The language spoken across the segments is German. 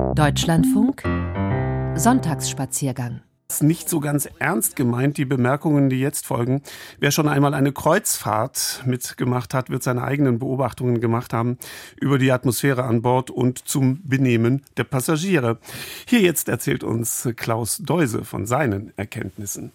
Deutschlandfunk Sonntagsspaziergang. Nicht so ganz ernst gemeint, die Bemerkungen, die jetzt folgen. Wer schon einmal eine Kreuzfahrt mitgemacht hat, wird seine eigenen Beobachtungen gemacht haben über die Atmosphäre an Bord und zum Benehmen der Passagiere. Hier jetzt erzählt uns Klaus Deuse von seinen Erkenntnissen.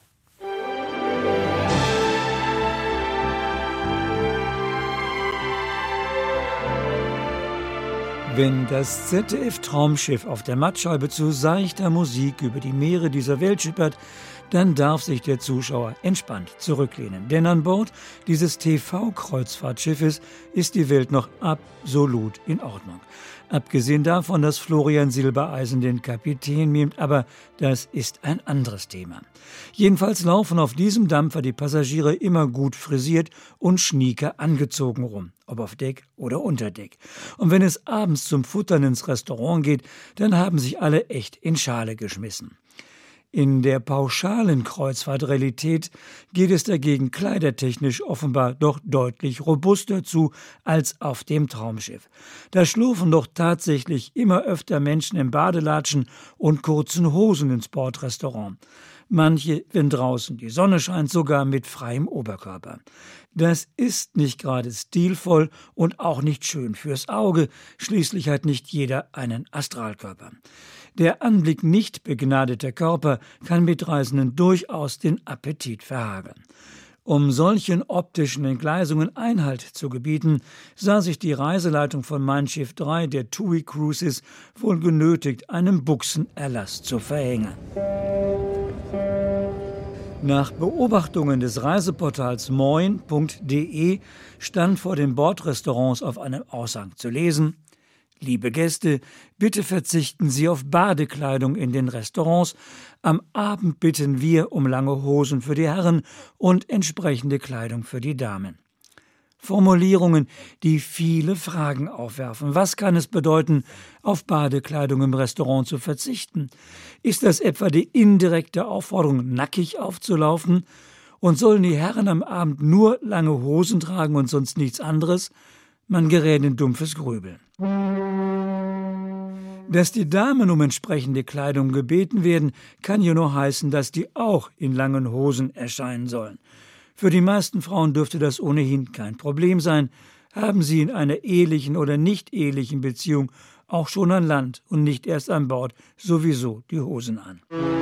Wenn das ZDF-Traumschiff auf der Mattscheibe zu seichter Musik über die Meere dieser Welt schippert, dann darf sich der Zuschauer entspannt zurücklehnen. Denn an Bord dieses TV-Kreuzfahrtschiffes ist die Welt noch absolut in Ordnung. Abgesehen davon, dass Florian Silbereisen den Kapitän mimt, aber das ist ein anderes Thema. Jedenfalls laufen auf diesem Dampfer die Passagiere immer gut frisiert und schnieker angezogen rum, ob auf Deck oder unter Deck. Und wenn es abends zum Futtern ins Restaurant geht, dann haben sich alle echt in Schale geschmissen. In der pauschalen Kreuzfahrtrealität geht es dagegen kleidertechnisch offenbar doch deutlich robuster zu als auf dem Traumschiff. Da schlurfen doch tatsächlich immer öfter Menschen in Badelatschen und kurzen Hosen ins Bordrestaurant. Manche, wenn draußen die Sonne scheint, sogar mit freiem Oberkörper. Das ist nicht gerade stilvoll und auch nicht schön fürs Auge. Schließlich hat nicht jeder einen Astralkörper. Der Anblick nicht begnadeter Körper kann Mitreisenden durchaus den Appetit verhageln. Um solchen optischen Entgleisungen Einhalt zu gebieten, sah sich die Reiseleitung von Mein Schiff 3 der TUI Cruises wohl genötigt, einen Buchsenerlass zu verhängen. Nach Beobachtungen des Reiseportals moin.de stand vor den Bordrestaurants auf einem Aushang zu lesen: Liebe Gäste, bitte verzichten Sie auf Badekleidung in den Restaurants. Am Abend bitten wir um lange Hosen für die Herren und entsprechende Kleidung für die Damen. Formulierungen, die viele Fragen aufwerfen. Was kann es bedeuten, auf Badekleidung im Restaurant zu verzichten? Ist das etwa die indirekte Aufforderung, nackig aufzulaufen? Und sollen die Herren am Abend nur lange Hosen tragen und sonst nichts anderes? Man gerät in dumpfes Grübeln. Dass die Damen um entsprechende Kleidung gebeten werden, kann ja nur heißen, dass die auch in langen Hosen erscheinen sollen. Für die meisten Frauen dürfte das ohnehin kein Problem sein. Haben sie in einer ehelichen oder nicht ehelichen Beziehung auch schon an Land und nicht erst an Bord sowieso die Hosen an.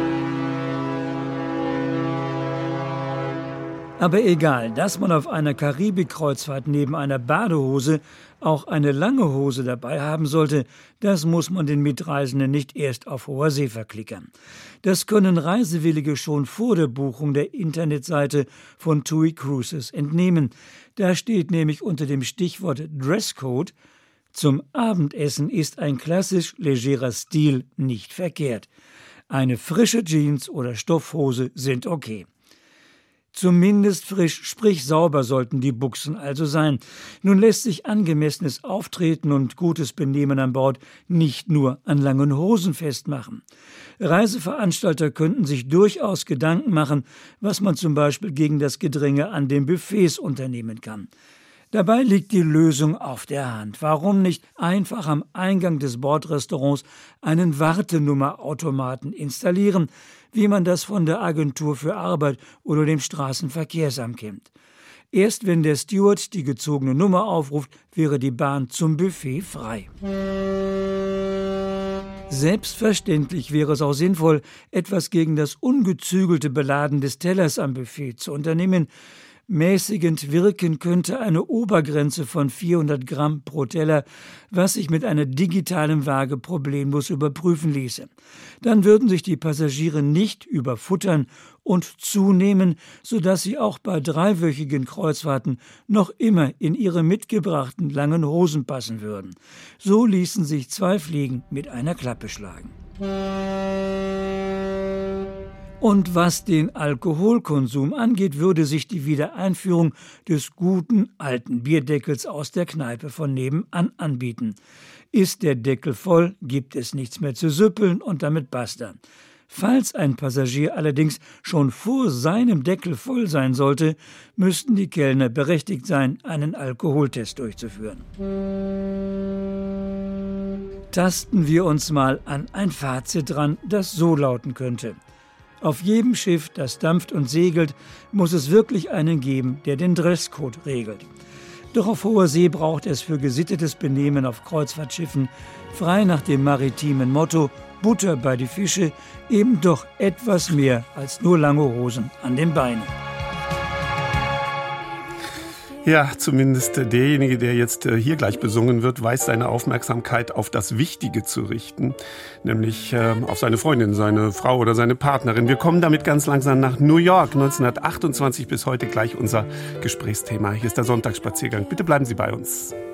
Aber egal, dass man auf einer Karibik-Kreuzfahrt neben einer Badehose auch eine lange Hose dabei haben sollte, das muss man den Mitreisenden nicht erst auf hoher See verklickern. Das können Reisewillige schon vor der Buchung der Internetseite von TUI Cruises entnehmen. Da steht nämlich unter dem Stichwort Dresscode: Zum Abendessen ist ein klassisch legerer Stil nicht verkehrt. Eine frische Jeans oder Stoffhose sind okay. Zumindest frisch, sprich sauber sollten die Buchsen also sein. Nun lässt sich angemessenes Auftreten und gutes Benehmen an Bord nicht nur an langen Hosen festmachen. Reiseveranstalter könnten sich durchaus Gedanken machen, was man zum Beispiel gegen das Gedränge an den Buffets unternehmen kann. Dabei liegt die Lösung auf der Hand. Warum nicht einfach am Eingang des Bordrestaurants einen Wartenummerautomaten installieren, wie man das von der Agentur für Arbeit oder dem Straßenverkehrsamt kennt? Erst wenn der Steward die gezogene Nummer aufruft, wäre die Bahn zum Buffet frei. Selbstverständlich wäre es auch sinnvoll, etwas gegen das ungezügelte Beladen des Tellers am Buffet zu unternehmen. Mäßigend wirken könnte eine Obergrenze von 400 Gramm pro Teller, was sich mit einer digitalen Waage problemlos überprüfen ließe. Dann würden sich die Passagiere nicht überfuttern und zunehmen, sodass sie auch bei 3-wöchigen Kreuzfahrten noch immer in ihre mitgebrachten langen Hosen passen würden. So ließen sich 2 Fliegen mit einer Klappe schlagen. Und was den Alkoholkonsum angeht, würde sich die Wiedereinführung des guten alten Bierdeckels aus der Kneipe von nebenan anbieten. Ist der Deckel voll, gibt es nichts mehr zu süppeln und damit basta. Falls ein Passagier allerdings schon vor seinem Deckel voll sein sollte, müssten die Kellner berechtigt sein, einen Alkoholtest durchzuführen. tasten wir uns mal an ein Fazit ran, das so lauten könnte: Auf jedem Schiff, das dampft und segelt, muss es wirklich einen geben, der den Dresscode regelt. Doch auf hoher See braucht es für gesittetes Benehmen auf Kreuzfahrtschiffen, frei nach dem maritimen Motto Butter bei die Fische, eben doch etwas mehr als nur lange Hosen an den Beinen. Ja, zumindest derjenige, der jetzt hier gleich besungen wird, weiß seine Aufmerksamkeit auf das Wichtige zu richten, nämlich auf seine Freundin, seine Frau oder seine Partnerin. Wir kommen damit ganz langsam nach New York, 1928 bis heute gleich unser Gesprächsthema. Hier ist der Sonntagsspaziergang. Bitte bleiben Sie bei uns.